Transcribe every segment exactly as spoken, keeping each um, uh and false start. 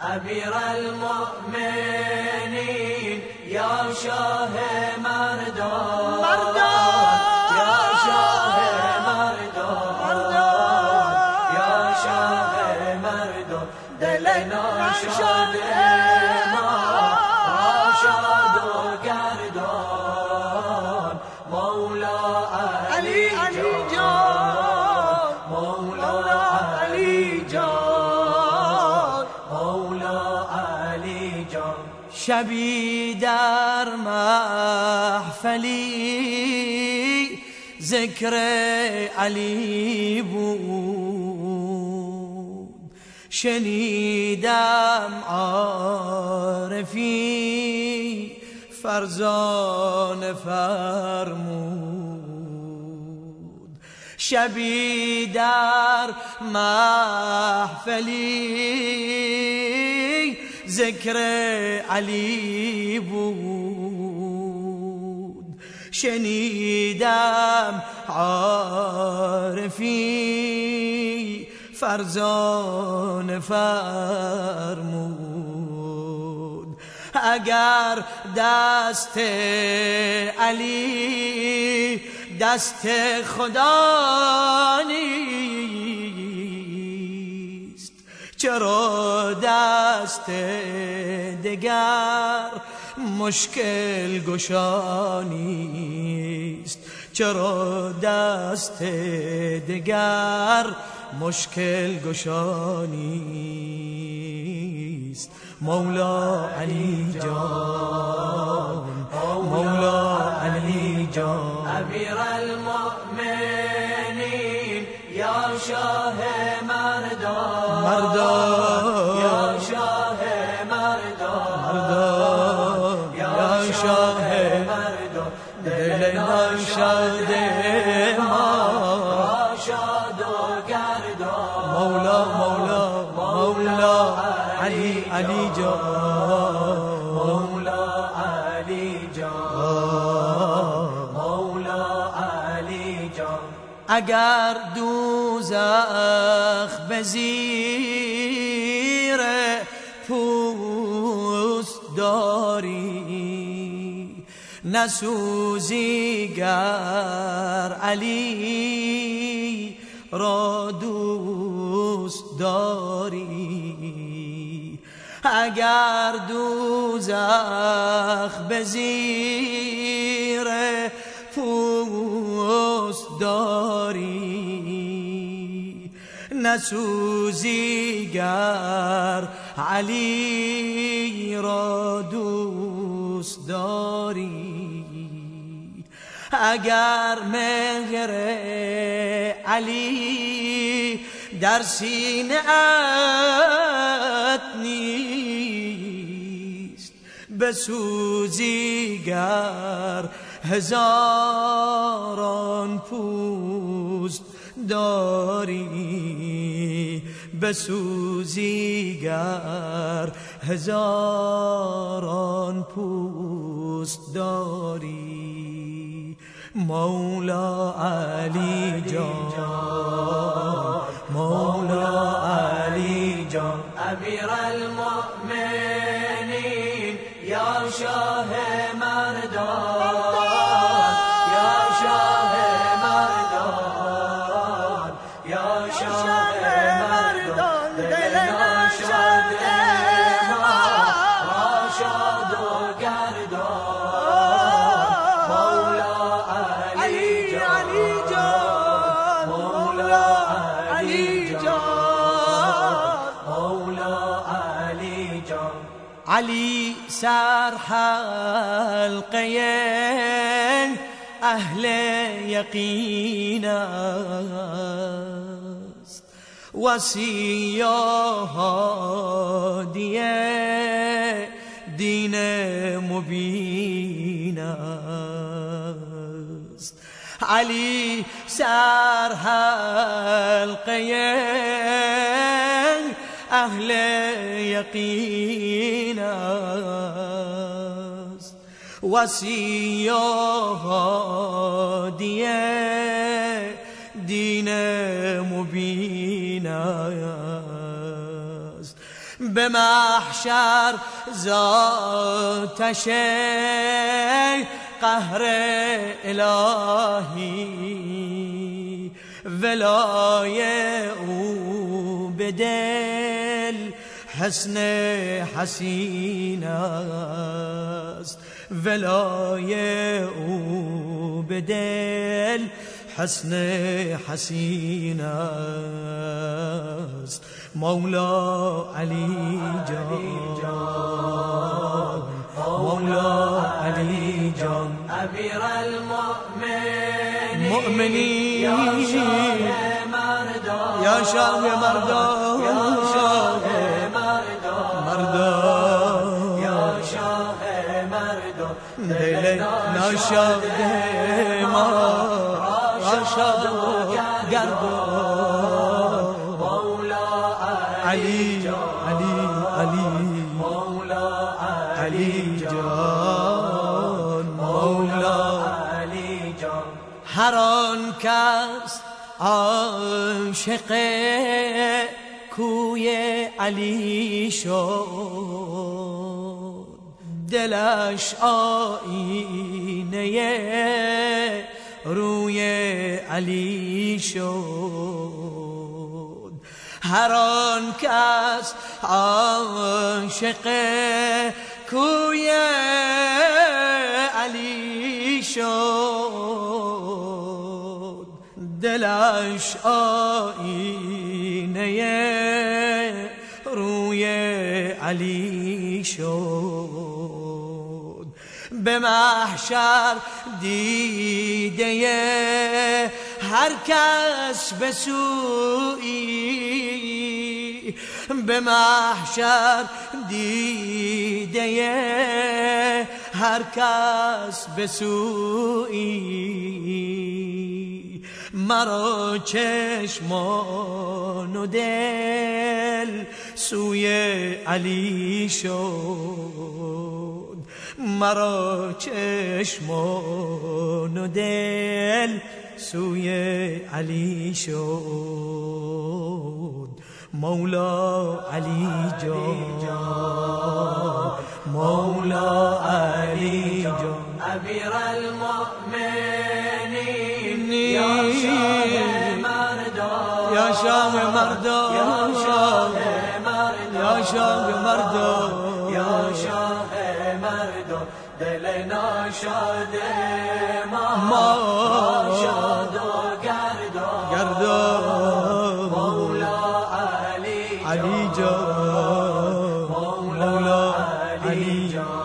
أمير المؤمنين يا شاه مردان مردان يا شاه مردان يا شاه مردان دلنا شاد ما راشد و گردان مولا علی جان مولا علی جان مولا علی جان. شبی در محفلی ذکر علی بود، شنیدم عارفی فرزانه فرمود. شبی در محفلی ذکر علی بود، شنیدم عارفی فرزانه فرمود. اگر دست علی دست خدا نیست، چرا دست دگر مشکل گشا نیست؟ چرا دست دگر مشکل گشا نیست؟ مولا علی جان مولا علی جان. أمير المؤمنين يا شاه مردان مردان يا شاه مردان مردان يا شاه مردان دلنا شاد ما راشد و گردان مولا مولا مولا علی علی جان مولا علی جان مولا علی جان. اگر دوزخ به زیر پوست داری، نسوزی گر علی را دوست داری. اگر دوزخ به زیر پوست داری، نسوزی گر علی را دوست داری. اگر مهر علی در سینه ات نیست، بسوزی گر هزاران پوست داری، بسوزی گر هزاران پوست داری. مولا علی جان مولا علی جان. أمير المؤمنين يا شاه مردان يا شاه مردان يا شاه مردان دلنا شاد ما راشد و گردان مولا علی جان مولا علی جان مولا علی جان. علی سر حلقه اهل یقین است، وصی و هادی دین مبین است. علی سر حلقه اهل یقین است، وصی و هادی دین مبین است. به محشر ذاتش قهر الهی ولای او به دل حسن حسین است ولای او به دل حسن حسین است مولا علی جان مولا علی جان امیر المؤمنین مؤمنین یا شاه مردان یا شاه مردان یا شاه مردان یا شاه مردان دل ناشاد ما راشد گردان مولا علی علی علی مولا علی جان مولا علی جان هر آن کس عاشق کوی علی شد دلش آینه روی علی شد هر آن کس عاشق کوی علی شد دلش آینه روی علی شد به محشر دیده هر کس به سویی به محشر دیده هر کس به سویی مرا چشمان و دل سوی علی شد مرا چشمان و دل سوی علی شد مولا علی جان مولا علی جان امیر المؤمنین یا شاه مردان یا شاه مردان یا شاه مردان یا شاه مردان یا شاه مردان دل ناشاد ما شاد و گردان گردان مولا علی علی جان مولا علی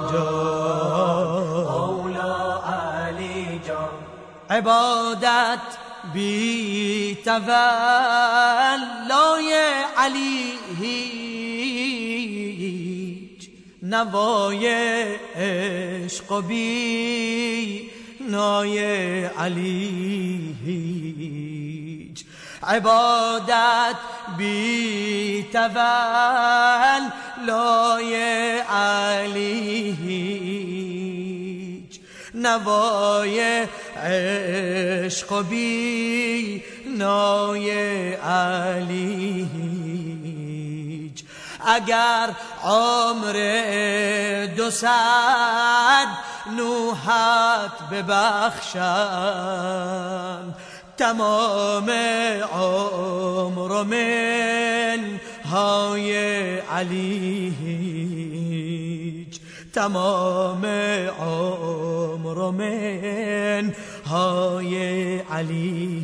جان مولا علی جان عبادت بی تولای علی هیچ نوای عشق و بی نای علی هیچ عبادت بی تولای علی هیچ نوای عشق و بی نای علی هیچ اگر عمر دو صد نوحت ببخشند تمام عمر من های علی هیچ تمام عمر من های علی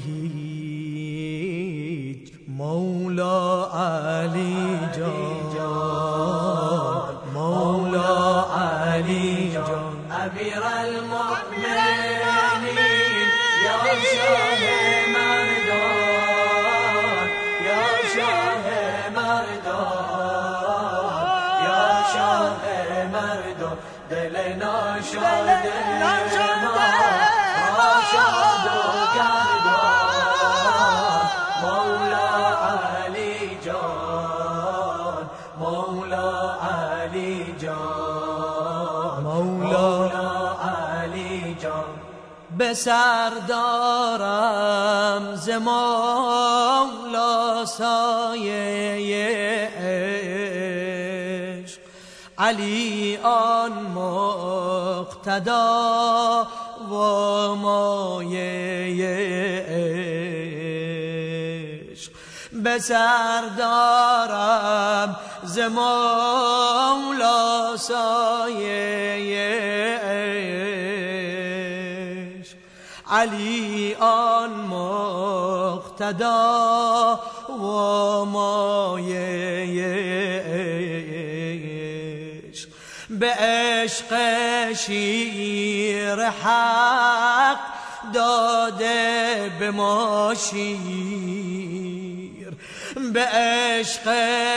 هیچ مولا علی جان مولا علی جان امیر المؤمنین یا شاه مردان یا شاه مردان یا شاه مردان دل ناشاد ما شاد و گردان مولا علی جان مولا علی جان مولا علی جان به سر دارم ز مولا سایه علی آن مقتدا و مایه عشق، به سر دارم ز مولا سایه عشق. علی آن مقتدا و مایه عشق، به عشق شیر حق داده به ما شیر، به عشق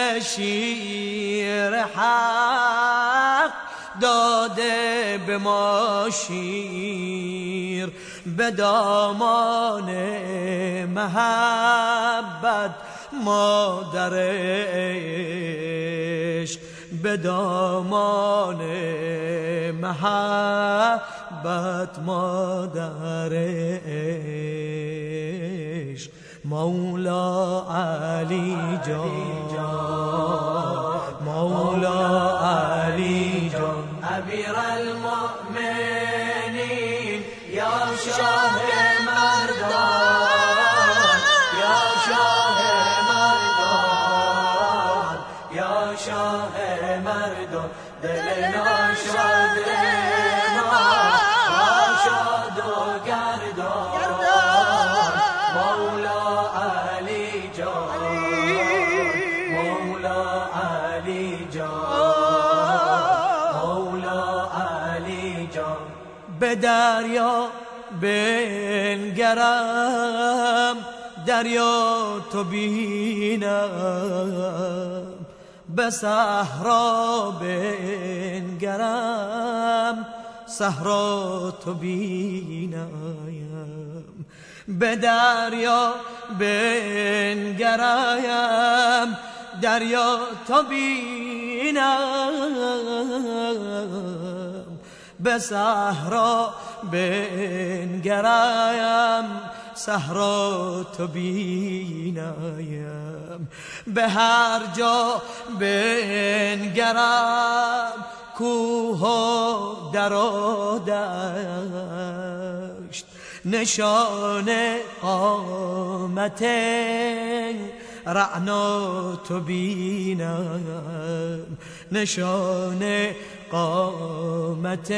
شیر حق داده به ما شیر، به دامان محبت مادر عشق، به دامان محبت مادر عشق. مولا علی جان، مولا علی جان، امیر المؤمنین یا شاه مردان، یا شاه مردان، یا شاه مردان، دل ناشاد ما شاد و گردان. مولا علی جان، مولا علی جان، مولا علی جان. به دریا بنگرم دریا تو بینم، به صحرا بنگرم صحرا تو بینم، به دریا بنگرم دریا تو بینم، به صحرا بنگرم صحرا تو بینم، به هر جا بنگرم کوه و در و دشت، نشان قامت رعنا تو بینم، نشان قامت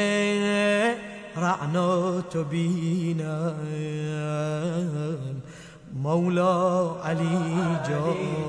رعنا تو بینم. مولا علی جان،